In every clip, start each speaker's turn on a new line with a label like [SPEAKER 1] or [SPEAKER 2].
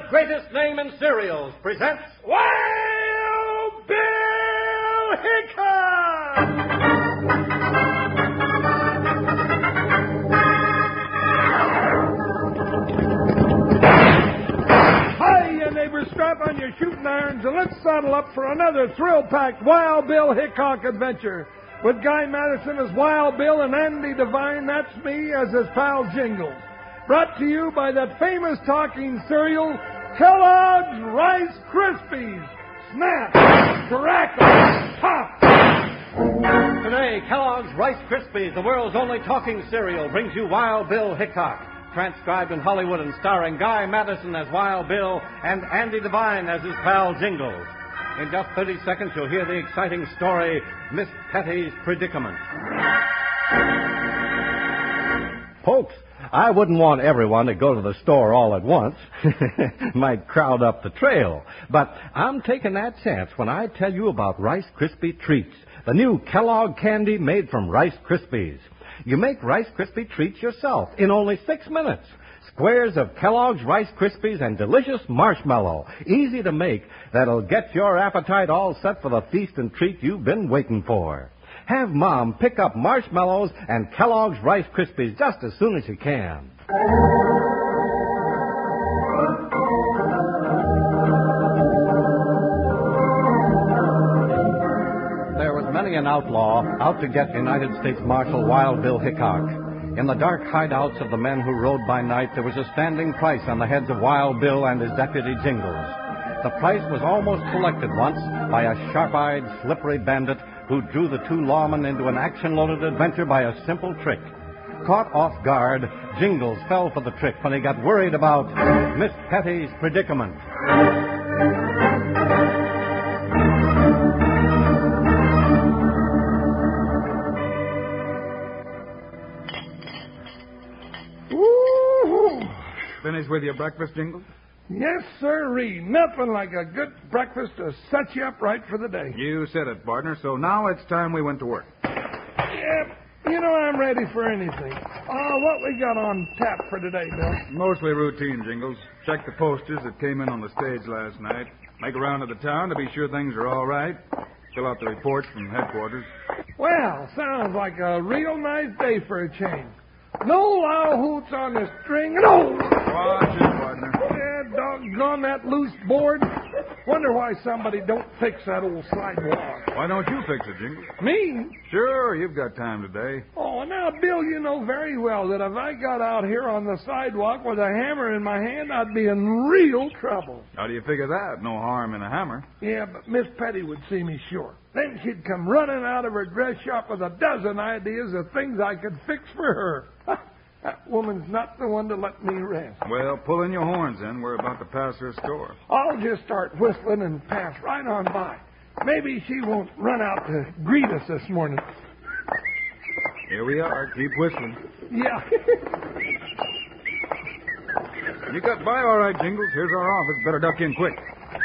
[SPEAKER 1] greatest name in cereals, presents Wild Bill Hickok!
[SPEAKER 2] Hiya, neighbors, strap on your shooting irons and let's saddle up for another thrill-packed Wild Bill Hickok adventure. With Guy Madison as Wild Bill and Andy Devine, that's me, as his pal Jingles. Brought to you by that famous talking cereal, Kellogg's Rice Krispies. Snap, crackle, pop.
[SPEAKER 1] Today, Kellogg's Rice Krispies, the world's only talking cereal, brings you Wild Bill Hickok, transcribed in Hollywood and starring Guy Madison as Wild Bill and Andy Devine as his pal Jingles. In just 30 seconds, you'll hear the exciting story, Miss Petty's Predicament.
[SPEAKER 3] Folks, I wouldn't want everyone to go to the store all at once. Might crowd up the trail. But I'm taking that chance when I tell you about Rice Krispie Treats, the new Kellogg candy made from Rice Krispies. You make Rice Krispie Treats yourself in only 6 minutes. Squares of Kellogg's Rice Krispies and delicious marshmallow. Easy to make. That'll get your appetite all set for the feast and treat you've been waiting for. Have Mom pick up marshmallows and Kellogg's Rice Krispies just as soon as you can.
[SPEAKER 1] There was many an outlaw out to get United States Marshal Wild Bill Hickok. In the dark hideouts of the men who rode by night, there was a standing price on the heads of Wild Bill and his deputy Jingles. The price was almost collected once by a sharp-eyed, slippery bandit who drew the two lawmen into an action-loaded adventure by a simple trick. Caught off guard, Jingles fell for the trick when he got worried about Miss Petty's predicament.
[SPEAKER 4] Finished with your breakfast, Jingles?
[SPEAKER 2] Yes, sirree. Nothing like a good breakfast to set you up right for the day.
[SPEAKER 4] You said it, partner, so now it's time we went to work.
[SPEAKER 2] Yep. You know I'm ready for anything. What we got on tap for today, Bill?
[SPEAKER 4] Mostly routine, Jingles. Check the posters that came in on the stage last night. Make a round of the town to be sure things are all right. Fill out the reports from headquarters.
[SPEAKER 2] Well, sounds like a real nice day for a change. No loud hoots on the string. No!
[SPEAKER 4] Watch it, partner.
[SPEAKER 2] Yeah, doggone that loose board. Wonder why somebody don't fix that old sidewalk.
[SPEAKER 4] Why don't you fix it, Jingles?
[SPEAKER 2] Me?
[SPEAKER 4] Sure, you've got time today.
[SPEAKER 2] Oh, now, Bill, you know very well that if I got out here on the sidewalk with a hammer in my hand, I'd be in real trouble.
[SPEAKER 4] How do you figure that? No harm in a hammer.
[SPEAKER 2] Yeah, but Miss Petty would see me sure. Then she'd come running out of her dress shop with a dozen ideas of things I could fix for her. That woman's not the one to let me rest.
[SPEAKER 4] Well, pull in your horns, then. We're about to pass her store.
[SPEAKER 2] I'll just start whistling and pass right on by. Maybe she won't run out to greet us this morning.
[SPEAKER 4] Here we are. Keep whistling.
[SPEAKER 2] Yeah.
[SPEAKER 4] You got by all right, Jingles. Here's our office. Better duck in quick.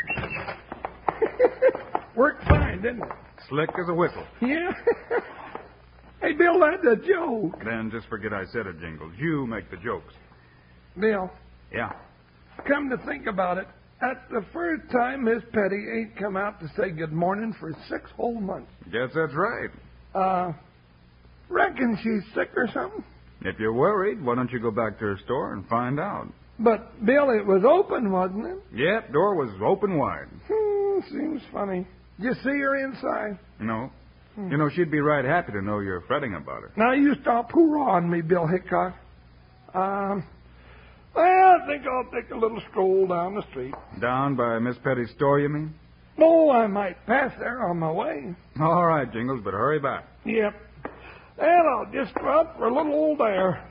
[SPEAKER 2] Worked fine, didn't it?
[SPEAKER 4] Slick as a whistle.
[SPEAKER 2] Yeah. Hey, Bill, that's a joke.
[SPEAKER 4] Then just forget I said it, Jingles. You make the jokes.
[SPEAKER 2] Bill,
[SPEAKER 4] Yeah.
[SPEAKER 2] come to think about it, that's the first time Miss Petty ain't come out to say good morning for 6 whole months.
[SPEAKER 4] Guess that's right.
[SPEAKER 2] Reckon she's sick or something?
[SPEAKER 4] If you're worried, why don't you go back to her store and find out?
[SPEAKER 2] But, Bill, it was open, wasn't it?
[SPEAKER 4] Yep, door was open wide.
[SPEAKER 2] Seems funny. Did you see her inside?
[SPEAKER 4] No. You know, she'd be right happy to know you're fretting about her.
[SPEAKER 2] Now, you stop hoorahing me, Bill Hickok. Well, I think I'll take a little stroll down the street.
[SPEAKER 4] Down by Miss Petty's store, you mean?
[SPEAKER 2] Oh, I might pass there on my way.
[SPEAKER 4] All right, Jingles, but hurry back.
[SPEAKER 2] Yep. And I'll just go out for a little old air.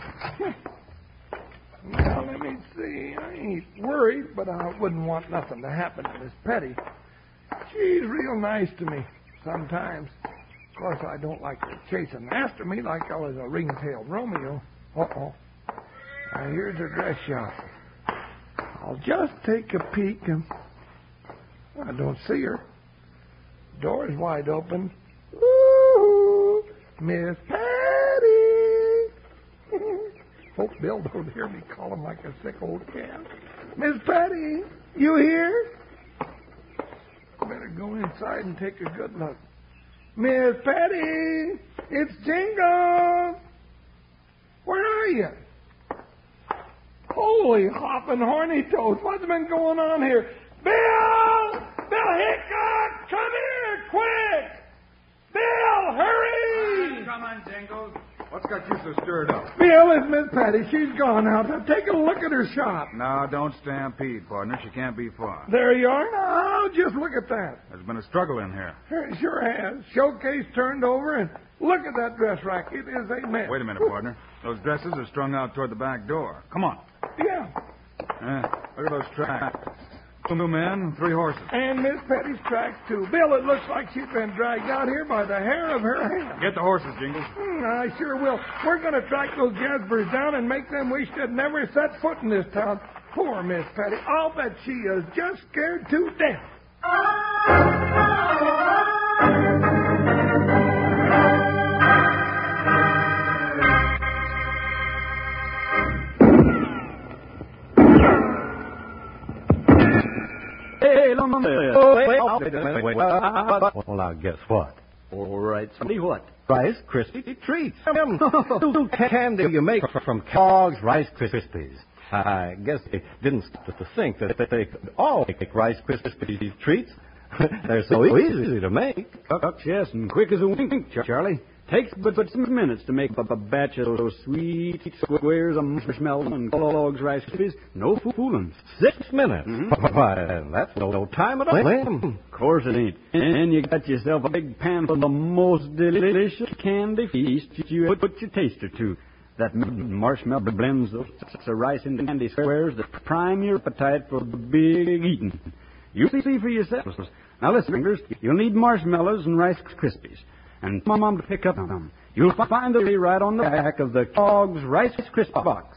[SPEAKER 2] Now, let me see. I ain't worried, but I wouldn't want nothing to happen to Miss Petty. She's real nice to me sometimes. Of course, I don't like her chasing after me like I was a ring-tailed Romeo. Uh-oh. Now, here's her dress shop. I'll just take a peek and... I don't see her. Door's wide open. Ooh, Miss Patty! Hope Bill don't hear me call him like a sick old cat. Miss Patty, you here? Better go inside and take a good look. Miss Patty, it's Jingles. Where are you? Holy hopping horny toads, what's been going on here? Bill! Bill Hickok, come here, quick! Bill, hurry!
[SPEAKER 4] Come on, Jingles. What's got you so stirred up?
[SPEAKER 2] Bill, it's Miss Patty. She's gone out. Now take a look at her shop.
[SPEAKER 4] No, don't stampede, partner. She can't be far.
[SPEAKER 2] There you are. Now, just look at that.
[SPEAKER 4] There's been a struggle in here.
[SPEAKER 2] It sure has. Showcase turned over, and look at that dress rack. It is a mess.
[SPEAKER 4] Wait a minute, partner. Those dresses are strung out toward the back door. Come on.
[SPEAKER 2] Yeah.
[SPEAKER 4] Look at those tracks. 2 men, 3 horses.
[SPEAKER 2] And Miss Patty's tracks, too. Bill, it looks like she's been dragged out here by the hair of her head.
[SPEAKER 4] Get the horses, Jingles.
[SPEAKER 2] I sure will. We're going to track those Jaspers down and make them wish they'd never set foot in this town. Poor Miss Patty. I'll bet she is just scared to death.
[SPEAKER 3] Well, now, guess what?
[SPEAKER 5] All right, somebody what?
[SPEAKER 3] Rice Krispie treats. New candy you make from Kellogg's Rice Krispies. I guess they didn't stop to think that they could all make Rice Krispie treats. They're so easy to make.
[SPEAKER 5] Yes, and quick as a wink, Charlie. Takes but 6 minutes to make up a batch of those sweet squares of marshmallow and Kellogg's Rice Krispies. No fooling.
[SPEAKER 3] 6 minutes? Mm-hmm. Why, that's no time at all.
[SPEAKER 5] Of course it ain't. And you got yourself a big pan full of the most delicious candy feast you put your taster to. That marshmallow blends those rice into candy squares that prime your appetite for big eating. You see for yourselves. Now listen, fingers, you'll need marshmallows and Rice Krispies. And Mom to pick up on them. You'll find them right on the back of the Kellogg's Rice Krispie box.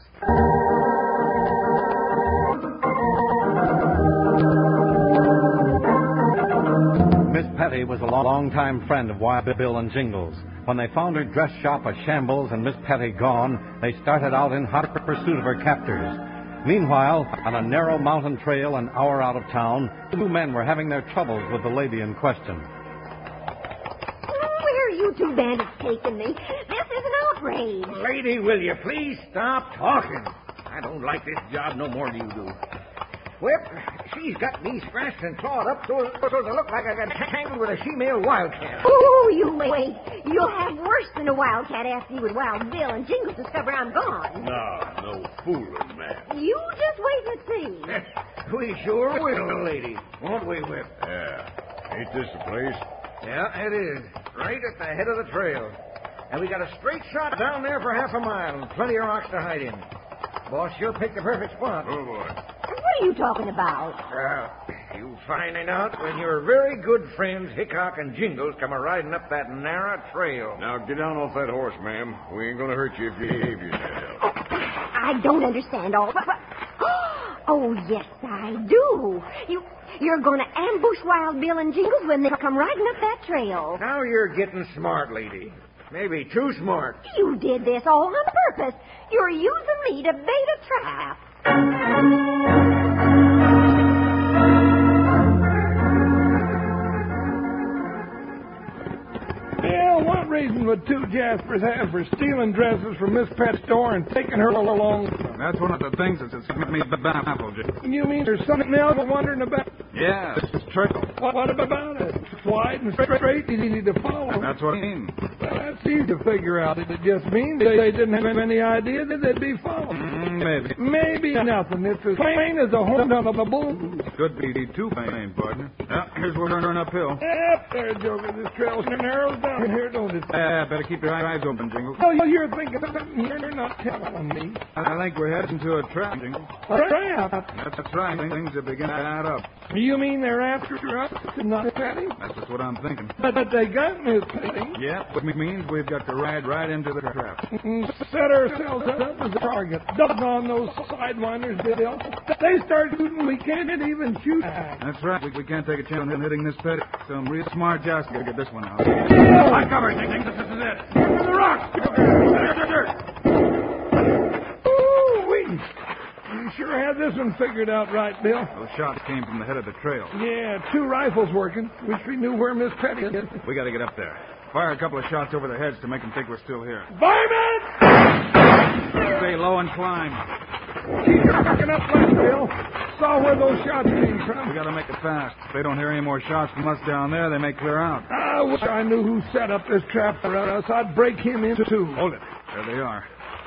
[SPEAKER 1] Miss Patty was a long-time friend of Wild Bill and Jingles. When they found her dress shop a shambles and Miss Patty gone, they started out in hot pursuit of her captors. Meanwhile, on a narrow mountain trail an hour out of town, 2 men were having their troubles with the lady in question.
[SPEAKER 6] Where are you 2 bandits taking me? This is an outrage.
[SPEAKER 7] Lady, will you please stop talking? I don't like this job no more than you do. Whip, she's got me scratched and clawed up so it look like I got tangled with a female wildcat.
[SPEAKER 6] Oh, you wait. You'll have worse than a wildcat after you and Wild Bill and Jingles discover I'm gone.
[SPEAKER 7] No fooling, man.
[SPEAKER 6] You just wait and see.
[SPEAKER 7] We sure will, lady. Won't we, Whip?
[SPEAKER 8] Yeah. Ain't this the place?
[SPEAKER 7] Yeah, it is. Right at the head of the trail. And we got a straight shot down there for half a mile and plenty of rocks to hide in. Boss sure picked the perfect spot.
[SPEAKER 8] Oh, boy.
[SPEAKER 6] What are you talking about?
[SPEAKER 7] You'll find it out when your very good friends Hickok and Jingles come a-riding up that narrow trail.
[SPEAKER 8] Now, get down off that horse, ma'am. We ain't gonna hurt you if you behave yourself.
[SPEAKER 6] I don't understand all. Oh, yes, I do. You're going to ambush Wild Bill and Jingles when they come riding up that trail.
[SPEAKER 7] Now you're getting smart, lady. Maybe too smart.
[SPEAKER 6] You did this all on purpose. You're using me to bait a trap.
[SPEAKER 2] Yeah, what reason would 2 Jaspers have for stealing dresses from Miss Pet's store and taking her along?
[SPEAKER 4] That's one of the things that's got me baffled.
[SPEAKER 2] You mean there's something else we're wondering about?
[SPEAKER 4] Yeah, this is trail.
[SPEAKER 2] What about it? It's wide and straight, easy to follow.
[SPEAKER 4] That's what I mean.
[SPEAKER 2] Well, that's easy to figure out. It just means they didn't have any idea that they'd be followed.
[SPEAKER 4] Maybe.
[SPEAKER 2] Maybe nothing. It's as plain as a horn of a bull.
[SPEAKER 4] Could be too plain, partner. Here's where we're turning uphill.
[SPEAKER 2] Yep, there, Joker. This trail narrows down here, don't it?
[SPEAKER 4] Better keep your eyes open, Jingles.
[SPEAKER 2] Oh, you're thinking of something you're not telling me.
[SPEAKER 4] I think we're heading to a trap, Jingles.
[SPEAKER 2] A trap?
[SPEAKER 4] That's right. Things are beginning to add up.
[SPEAKER 2] You mean they're after us and not Patty?
[SPEAKER 4] That's just what I'm thinking.
[SPEAKER 2] But they got Miss Patty.
[SPEAKER 4] Yeah, which means we've got to ride right into the trap.
[SPEAKER 2] Set ourselves up as a target. Dug on those sidewinders, Bill. They start shooting, we can't even shoot.
[SPEAKER 4] That's right. We can't take a chance on hitting this Petty. Some real smart jobs to get this one out.
[SPEAKER 8] High cover, Jingles. This is it. The rocks.
[SPEAKER 2] Ooh-wee. You sure sure had this one figured out right, Bill.
[SPEAKER 4] Those shots came from the head of the trail.
[SPEAKER 2] Yeah, 2 rifles working. Wish we knew where Miss Petty is.
[SPEAKER 4] We got to get up there. Fire a couple of shots over their heads to make them think we're still here.
[SPEAKER 2] Varmint!
[SPEAKER 4] Stay low and climb.
[SPEAKER 2] Keep backing up left, Bill. Saw where those shots came from.
[SPEAKER 4] We got to make it fast. If they don't hear any more shots from us down there, they may clear out.
[SPEAKER 2] I wish I knew who set up this trap for us. I'd break him in two.
[SPEAKER 4] Hold it. There they are.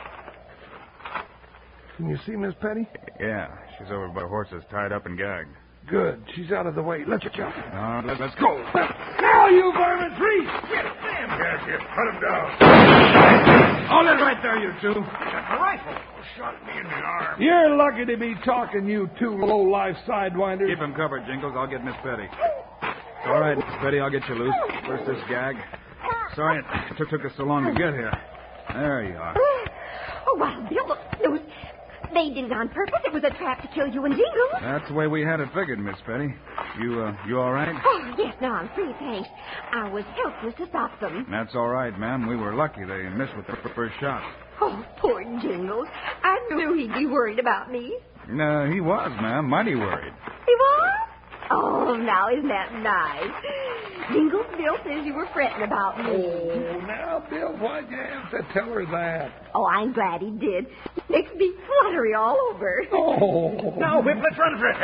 [SPEAKER 2] Can you see Miss Petty?
[SPEAKER 4] Yeah, she's over by horses, tied up and gagged.
[SPEAKER 2] Good. She's out of the way. Let's jump.
[SPEAKER 4] Let's go.
[SPEAKER 2] Now, you varmint, freeze!
[SPEAKER 8] Cut him down.
[SPEAKER 4] Hold it right there, you two.
[SPEAKER 8] That's a rifle. Shot me in the arm.
[SPEAKER 2] You're lucky to be talking, you 2 low-life sidewinders.
[SPEAKER 4] Keep him covered, Jingles. I'll get Miss Petty. All right, Miss Petty, I'll get you loose. First this gag. Sorry it took us so long to get here. There you are.
[SPEAKER 6] Oh, Wild Bill, look, they did it on purpose. It was a trap to kill you and Jingles.
[SPEAKER 4] That's the way we had it figured, Miss Petty. You all right?
[SPEAKER 6] Oh, yes, now I'm free, thanks. I was helpless to stop them.
[SPEAKER 4] That's all right, ma'am. We were lucky they missed with the first shot.
[SPEAKER 6] Oh, poor Jingles. I knew he'd be worried about me.
[SPEAKER 4] He was, ma'am. Mighty worried.
[SPEAKER 6] He was? Oh, now isn't that nice? Jingles, Bill says you were fretting about me.
[SPEAKER 2] Oh, now, Bill, why'd you have to tell her that?
[SPEAKER 6] Oh, I'm glad he did. Makes me fluttery all over.
[SPEAKER 2] Oh.
[SPEAKER 7] Now, Whip, let's run for it.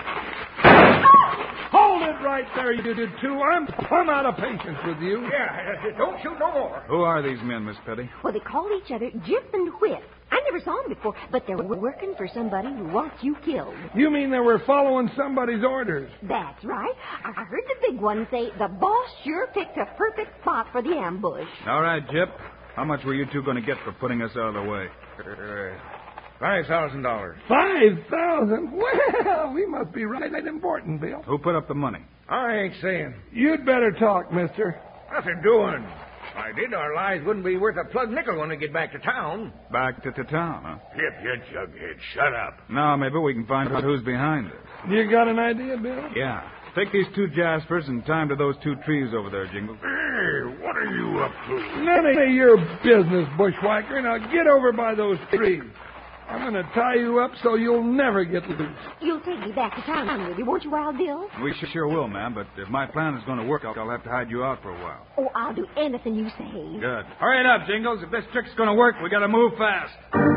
[SPEAKER 2] Hold it right there, you did too. I'm out of patience with you.
[SPEAKER 7] Yeah, don't shoot no more.
[SPEAKER 4] Who are these men, Miss Petty?
[SPEAKER 6] Well, they called each other Jip and Whip. I never saw them before, but they're working for somebody who wants you killed.
[SPEAKER 2] You mean they were following somebody's orders?
[SPEAKER 6] That's right. I heard the big one say the boss sure picked a perfect spot for the ambush.
[SPEAKER 4] All right, Jip. How much were you two going to get for putting us out of the way?
[SPEAKER 8] $5,000.
[SPEAKER 2] 5,000? Well, we must be right important, Bill.
[SPEAKER 4] Who put up the money?
[SPEAKER 8] I ain't saying.
[SPEAKER 2] You'd better talk, mister.
[SPEAKER 8] Nothing doing. If I did, our lives wouldn't be worth a plug nickel when we get back to town.
[SPEAKER 4] Back to town, huh?
[SPEAKER 8] Yep, you jughead. Shut up.
[SPEAKER 4] Now, maybe we can find out who's behind it.
[SPEAKER 2] You got an idea, Bill?
[SPEAKER 4] Yeah. Take these 2 Jaspers and tie 'em to those 2 trees over there, Jingles.
[SPEAKER 8] Hey, what are you up to?
[SPEAKER 2] None of your business, bushwhacker. Now get over by those trees. I'm going to tie you up so you'll never get loose.
[SPEAKER 6] You'll take me back to town with you, won't you, Wild Bill?
[SPEAKER 4] We sure will, ma'am, but if my plan is going to work, I'll have to hide you out for a while.
[SPEAKER 6] Oh, I'll do anything you say.
[SPEAKER 4] Good. Hurry it up, Jingles. If this trick's going to work, we got to move fast.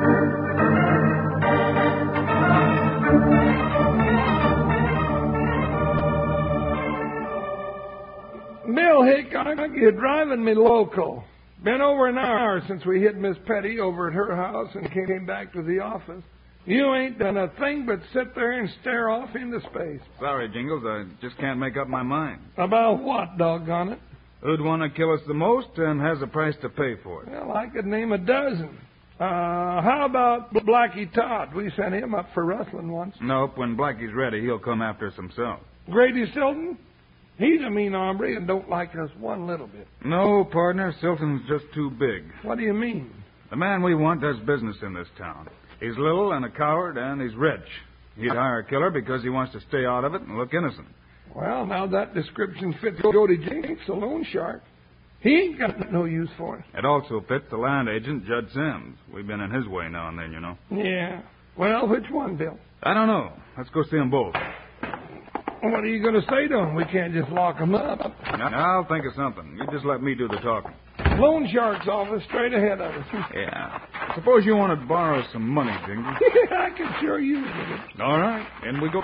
[SPEAKER 2] Bill Hickok, you're driving me loco. Been over an hour since we hid Miss Petty over at her house and came back to the office. You ain't done a thing but sit there and stare off into space.
[SPEAKER 4] Sorry, Jingles. I just can't make up my mind.
[SPEAKER 2] About what, doggone it?
[SPEAKER 4] Who'd want to kill us the most and has a price to pay for it?
[SPEAKER 2] Well, I could name a dozen. How about Blackie Todd? We sent him up for rustling once.
[SPEAKER 4] Nope. When Blackie's ready, he'll come after us himself.
[SPEAKER 2] Grady Silton? He's a mean hombre and don't like us one little bit.
[SPEAKER 4] No, partner. Silton's just too big.
[SPEAKER 2] What do you mean?
[SPEAKER 4] The man we want does business in this town. He's little and a coward, and he's rich. He'd hire a killer because he wants to stay out of it and look innocent.
[SPEAKER 2] Well, now that description fits Jody Jinks, the loan shark. He ain't got no use for it.
[SPEAKER 4] It also fits the land agent, Judd Sims. We've been in his way now and then, you know.
[SPEAKER 2] Yeah. Well, which one, Bill?
[SPEAKER 4] I don't know. Let's go see them both.
[SPEAKER 2] What are you going to say to him? We can't just lock him up.
[SPEAKER 4] I'll think of something. You just let me do the talking.
[SPEAKER 2] Loan shark's office straight ahead of us.
[SPEAKER 4] Yeah. Suppose you want to borrow some money, Jingles.
[SPEAKER 2] I can sure use it.
[SPEAKER 4] All right. In we go.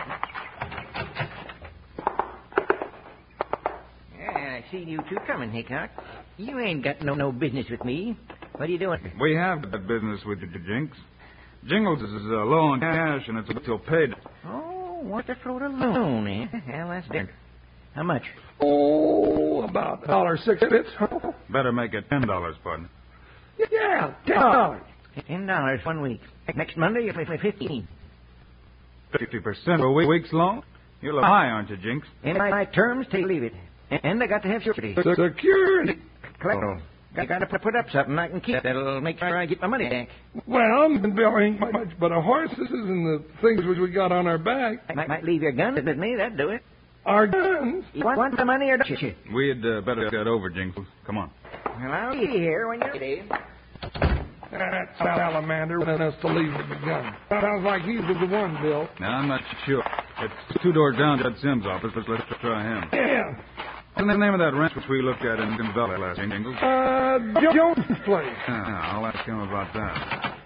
[SPEAKER 7] Yeah, I see you two coming, Hickok. You ain't got no business with me. What are you doing?
[SPEAKER 4] We have that business with you, Jinx. Jingles is low on cash, and it's until paid.
[SPEAKER 7] Oh, want to float a loan, eh? Well, that's different. How much?
[SPEAKER 2] Oh, about $1.06.
[SPEAKER 4] Better make it $10, partner.
[SPEAKER 2] Yeah, $10.
[SPEAKER 7] $10 1 week. Next Monday, you'll pay 15.
[SPEAKER 4] 50% for a week's loan? You're a little high, aren't you, Jinx?
[SPEAKER 7] In my terms, take leave it. And I got to have security.
[SPEAKER 2] Security?
[SPEAKER 7] Collateral. I got to put up something I can keep. That'll make sure I get my money back.
[SPEAKER 2] Well, Bill ain't much but a horses and the things which we got on our back.
[SPEAKER 7] Might leave your gun with me. That'd do it.
[SPEAKER 2] Our guns?
[SPEAKER 7] You want the money or don't you?
[SPEAKER 4] We'd better get over, Jingles. Come on.
[SPEAKER 7] Well, I'll be here when you're ready.
[SPEAKER 2] That salamander wanted us to leave with the gun. Sounds like he was the one, Bill.
[SPEAKER 4] Now, I'm not sure. It's 2 doors down to Jud Sims' office, but let's try him.
[SPEAKER 2] Yeah.
[SPEAKER 4] What's the name of that ranch which we looked at in Valley last week, Jingles?
[SPEAKER 2] Jones' place.
[SPEAKER 4] I'll ask him about that.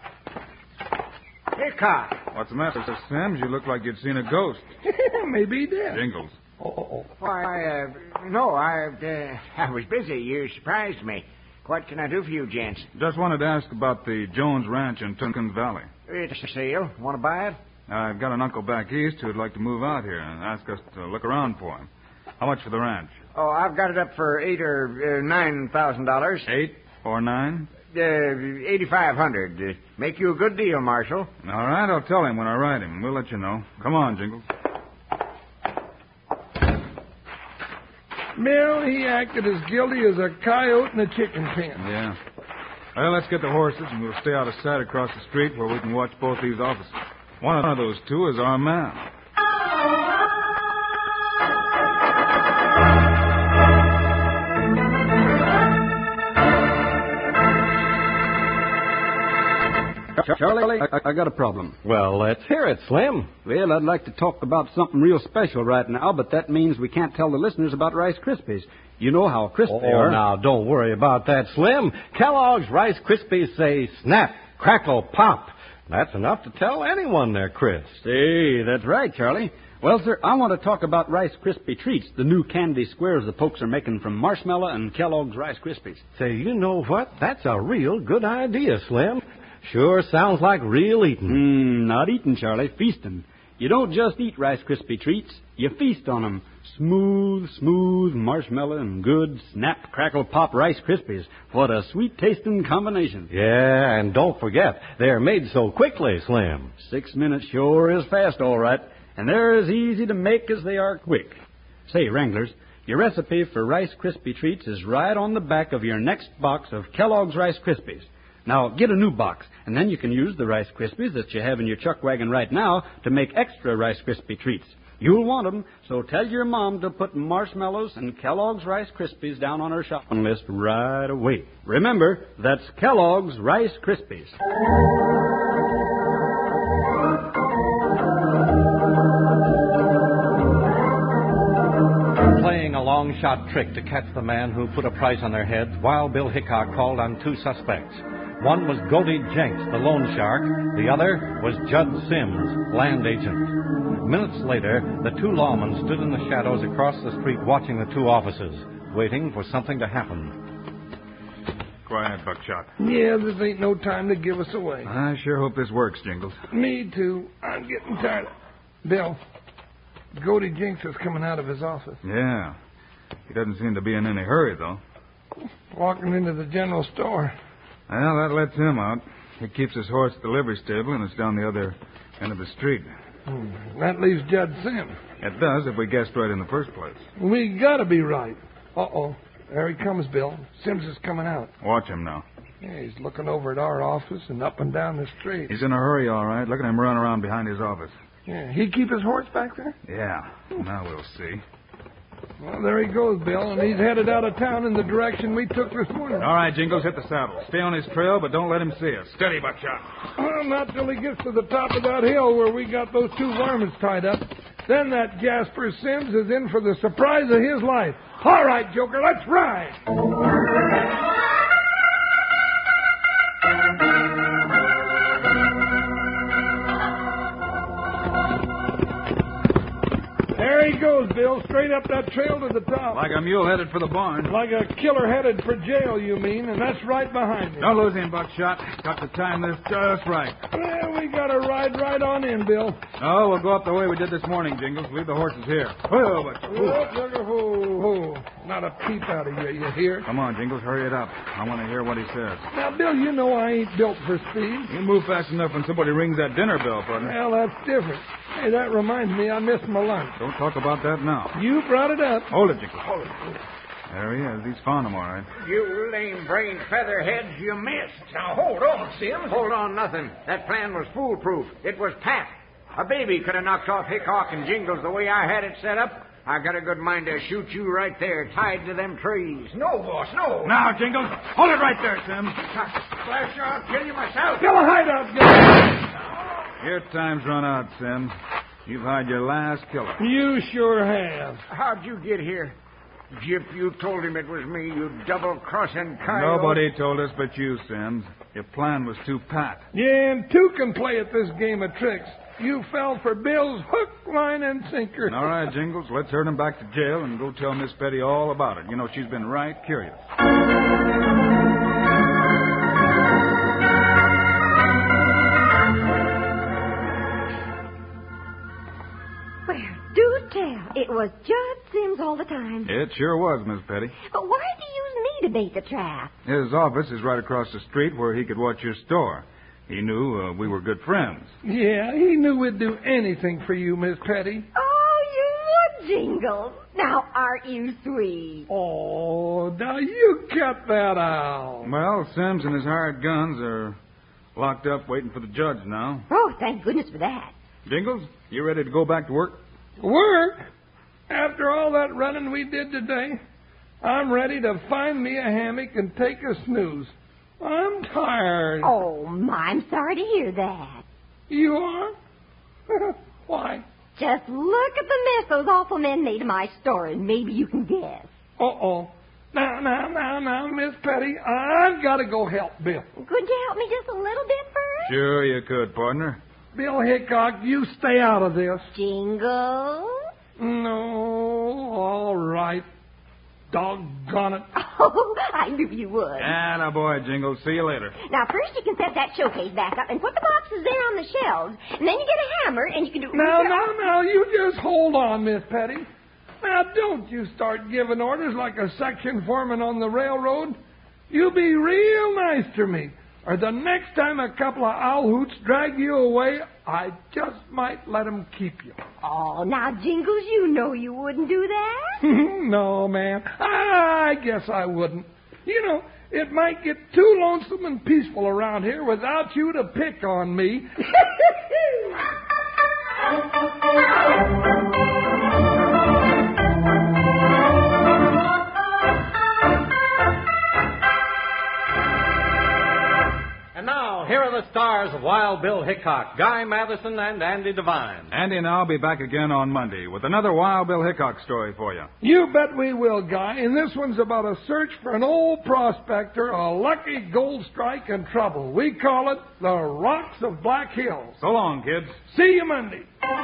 [SPEAKER 7] Hickok.
[SPEAKER 4] What's the matter, Mr. Sims? You look like you'd seen a ghost.
[SPEAKER 2] Maybe he did.
[SPEAKER 4] Jingles.
[SPEAKER 7] Why, no, I was busy. You surprised me. What can I do for you, gents?
[SPEAKER 4] Just wanted to ask about the Jones Ranch in Tunkins Valley.
[SPEAKER 7] It's a sale. Want to buy it?
[SPEAKER 4] I've got an uncle back east who'd like to move out here and ask us to look around for him. How much for the ranch?
[SPEAKER 7] Oh, I've got it up for $8,000 or $9,000.
[SPEAKER 4] 8 or 9?
[SPEAKER 7] $8,500. Make you a good deal, Marshal.
[SPEAKER 4] All right, I'll tell him when I write him. We'll let you know. Come on, Jingles.
[SPEAKER 2] Bill, he acted as guilty as a coyote in a chicken pen.
[SPEAKER 4] Yeah. Well, let's get the horses, and we'll stay out of sight across the street where we can watch both these officers. One of those two is our man.
[SPEAKER 5] Charlie, I got a problem.
[SPEAKER 3] Well, let's hear it, Slim.
[SPEAKER 5] Well, I'd like to talk about something real special right now, but that means we can't tell the listeners about Rice Krispies. You know how crisp they are.
[SPEAKER 3] Now, don't worry about that, Slim. Kellogg's Rice Krispies say snap, crackle, pop. That's enough to tell anyone they're crisp.
[SPEAKER 5] Say, that's right, Charlie. Well, sir, I want to talk about Rice Krispie Treats, the new candy squares the folks are making from marshmallow and Kellogg's Rice Krispies.
[SPEAKER 3] Say, you know what? That's a real good idea, Slim. Sure sounds like real eating.
[SPEAKER 5] Not eating, Charlie. Feasting. You don't just eat Rice Krispie Treats. You feast on them. Smooth marshmallow and good snap, crackle, pop Rice Krispies. What a sweet-tasting combination.
[SPEAKER 3] Yeah, and don't forget, they're made so quickly, Slim.
[SPEAKER 5] 6 minutes sure is fast, all right. And they're as easy to make as they are quick. Say, Wranglers, your recipe for Rice Krispie Treats is right on the back of your next box of Kellogg's Rice Krispies. Now, get a new box, and then you can use the Rice Krispies that you have in your chuck wagon right now to make extra Rice Krispie Treats. You'll want them, so tell your mom to put marshmallows and Kellogg's Rice Krispies down on her shopping list right away. Remember, that's Kellogg's Rice Krispies.
[SPEAKER 1] Playing a long-shot trick to catch the man who put a price on their heads, Wild Bill Hickok called on 2 suspects. One was Goldie Jenks, the loan shark. The other was Jud Sims, land agent. Minutes later, the 2 lawmen stood in the shadows across the street watching the 2 officers, waiting for something to happen.
[SPEAKER 4] Quiet, Buckshot.
[SPEAKER 2] Yeah, this ain't no time to give us away.
[SPEAKER 4] I sure hope this works, Jingles.
[SPEAKER 2] Me too. I'm getting tired. Bill, Goldie Jenks is coming out of his office.
[SPEAKER 4] Yeah. He doesn't seem to be in any hurry, though.
[SPEAKER 2] Walking into the general store.
[SPEAKER 4] Well, that lets him out. He keeps his horse at the livery stable, and it's down the other end of the street.
[SPEAKER 2] That leaves Jud Sims.
[SPEAKER 4] It does, if we guessed right in the first place.
[SPEAKER 2] We gotta be right. Uh-oh. There he comes, Bill. Sims is coming out.
[SPEAKER 4] Watch him now.
[SPEAKER 2] Yeah, he's looking over at our office and up and down the street.
[SPEAKER 4] He's in a hurry, all right. Look at him run around behind his office.
[SPEAKER 2] Yeah, he keep his horse back there?
[SPEAKER 4] Yeah. Now we'll see.
[SPEAKER 2] Well, there he goes, Bill, and he's headed out of town in the direction we took this morning.
[SPEAKER 4] All right, Jingles, hit the saddle. Stay on his trail, but don't let him see us. Steady, Buckshot.
[SPEAKER 2] Well, not till he gets to the top of that hill where we got those 2 varmints tied up. Then that Jasper Sims is in for the surprise of his life. All right, Joker, let's ride. There he goes, Bill, straight up that trail to the top.
[SPEAKER 4] Like a mule headed for the barn.
[SPEAKER 2] Like a killer headed for jail, you mean, and that's right behind him.
[SPEAKER 4] Don't lose him, Buckshot. Got to time this just right.
[SPEAKER 2] Well, we gotta ride right on in, Bill.
[SPEAKER 4] Oh, we'll go up the way we did this morning, Jingles. Leave the horses here. Whoa, Buckshot.
[SPEAKER 2] Whoa. Not a peep out of you hear?
[SPEAKER 4] Come on, Jingles, hurry it up. I want to hear what he says.
[SPEAKER 2] Now, Bill, you know I ain't built for speed.
[SPEAKER 4] You move fast enough when somebody rings that dinner bell, partner.
[SPEAKER 2] Well, that's different. Hey, that reminds me I missed my lunch.
[SPEAKER 4] Don't talk about that now.
[SPEAKER 2] You brought it up.
[SPEAKER 4] Hold it, Jingles. Hold it. There he is. He's found him, all right.
[SPEAKER 7] You lame-brained featherheads, you missed. Now, hold on, Sims. Hold on nothing. That plan was foolproof. It was pat. A baby could have knocked off Hickok and Jingles the way I had it set up.
[SPEAKER 8] I got a good mind to shoot you right there, tied to them trees.
[SPEAKER 7] No, boss, no.
[SPEAKER 4] Now, Jingles, hold it right there, Sims.
[SPEAKER 8] Flash, I'll kill you myself.
[SPEAKER 2] Get a hideout, Gil.
[SPEAKER 4] Your time's run out, Sims. You've had your last killer.
[SPEAKER 2] You sure have.
[SPEAKER 8] How'd you get here? Gyp, you told him it was me, you double-crossing coyote.
[SPEAKER 4] Nobody told us but you, Sims. Your plan was too pat.
[SPEAKER 2] Yeah, and two can play at this game of tricks. You fell for Bill's hook, line, and sinker.
[SPEAKER 4] All right, Jingles, let's herd him back to jail and go tell Miss Petty all about it. You know, she's been right curious.
[SPEAKER 6] Well, do tell. It was Jud Sims all the time.
[SPEAKER 4] It sure was, Miss Petty.
[SPEAKER 6] But why did he use me to bait the trap?
[SPEAKER 4] His office is right across the street where he could watch your store. He knew we were good friends.
[SPEAKER 2] Yeah, he knew we'd do anything for you, Miss Petty.
[SPEAKER 6] Oh, you would, Jingles. Now, aren't you sweet?
[SPEAKER 2] Oh, now you cut that out.
[SPEAKER 4] Well, Sims and his hired guns are locked up waiting for the judge now.
[SPEAKER 6] Oh, thank goodness for that.
[SPEAKER 4] Jingles, you ready to go back to work?
[SPEAKER 2] Work? After all that running we did today, I'm ready to find me a hammock and take a snooze. I'm tired.
[SPEAKER 6] Oh, I'm sorry to hear that.
[SPEAKER 2] You are? Why?
[SPEAKER 6] Just look at the mess those awful men made of my store, and maybe you can guess.
[SPEAKER 2] Uh-oh. Now, Miss Petty, I've got to go help Bill.
[SPEAKER 6] Couldn't you help me just a little bit first?
[SPEAKER 4] Sure you could, partner.
[SPEAKER 2] Bill Hickok, you stay out of this.
[SPEAKER 6] Jingles?
[SPEAKER 2] No, all right. Doggone it.
[SPEAKER 6] Oh, I knew you would.
[SPEAKER 4] Attaboy, Jingles. See you later.
[SPEAKER 6] Now, first you can set that showcase back up and put the boxes there on the shelves. And then you get a hammer and you can do...
[SPEAKER 2] Now, you just hold on, Miss Petty. Now, don't you start giving orders like a section foreman on the railroad. You be real nice to me, or the next time a couple of owl hoots drag you away, I just might let 'em keep you.
[SPEAKER 6] Oh, now, Jingles, you know you wouldn't do that.
[SPEAKER 2] No, ma'am. I guess I wouldn't. You know, it might get too lonesome and peaceful around here without you to pick on me.
[SPEAKER 3] And now, here are the stars of Wild Bill Hickok, Guy Madison, and Andy Devine.
[SPEAKER 4] Andy and I'll be back again on Monday with another Wild Bill Hickok story for you.
[SPEAKER 2] You bet we will, Guy. And this one's about a search for an old prospector, a lucky gold strike in trouble. We call it the Rocks of Black Hills.
[SPEAKER 4] So long, kids.
[SPEAKER 2] See you Monday.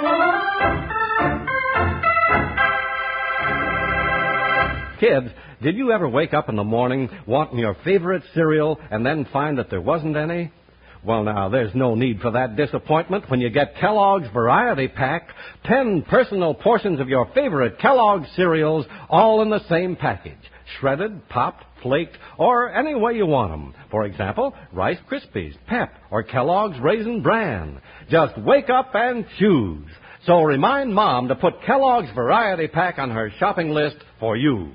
[SPEAKER 3] Kids, did you ever wake up in the morning wanting your favorite cereal and then find that there wasn't any? Well, now, there's no need for that disappointment when you get Kellogg's Variety Pack, 10 personal portions of your favorite Kellogg's cereals, all in the same package. Shredded, popped, flaked, or any way you want them. For example, Rice Krispies, Pep, or Kellogg's Raisin Bran. Just wake up and choose. So remind Mom to put Kellogg's Variety Pack on her shopping list for you.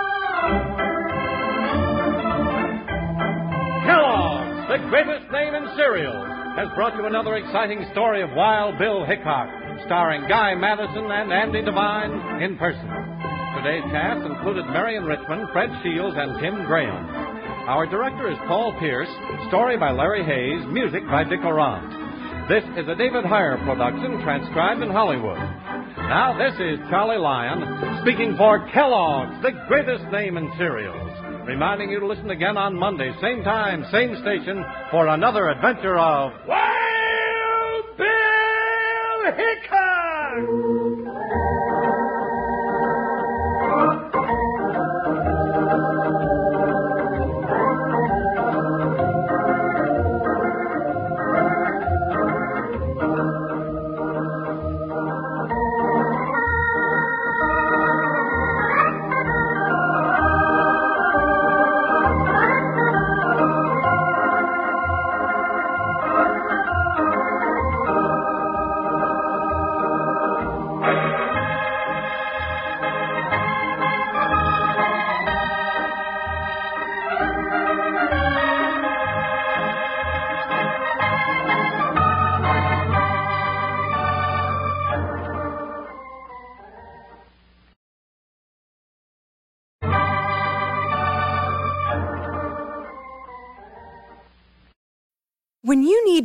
[SPEAKER 3] Kellogg's, the greatest name in cereals, has brought you another exciting story of Wild Bill Hickok, starring Guy Madison and Andy Devine in person. Today's cast included Marion Richmond, Fred Shields, and Tim Graham. Our director is Paul Pierce, story by Larry Hayes, music by Dick Orant. This is a David Heyer production, transcribed in Hollywood. Now, this is Charlie Lyon, speaking for Kellogg's, the greatest name in cereals, reminding you to listen again on Monday, same time, same station, for another adventure of
[SPEAKER 2] Wild Bill Hickok!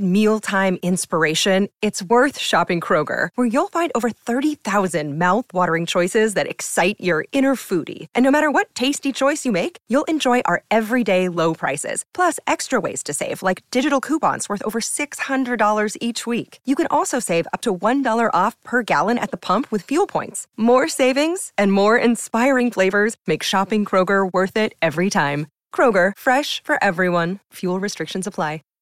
[SPEAKER 9] mealtime inspiration, it's worth shopping Kroger, where you'll find over 30,000 mouth-watering choices that excite your inner foodie. And no matter what tasty choice you make, you'll enjoy our everyday low prices, plus extra ways to save, like digital coupons worth over $600 each week. You can also save up to $1 off per gallon at the pump with fuel points. More savings and more inspiring flavors make shopping Kroger worth it every time. Kroger, fresh for everyone. Fuel restrictions apply.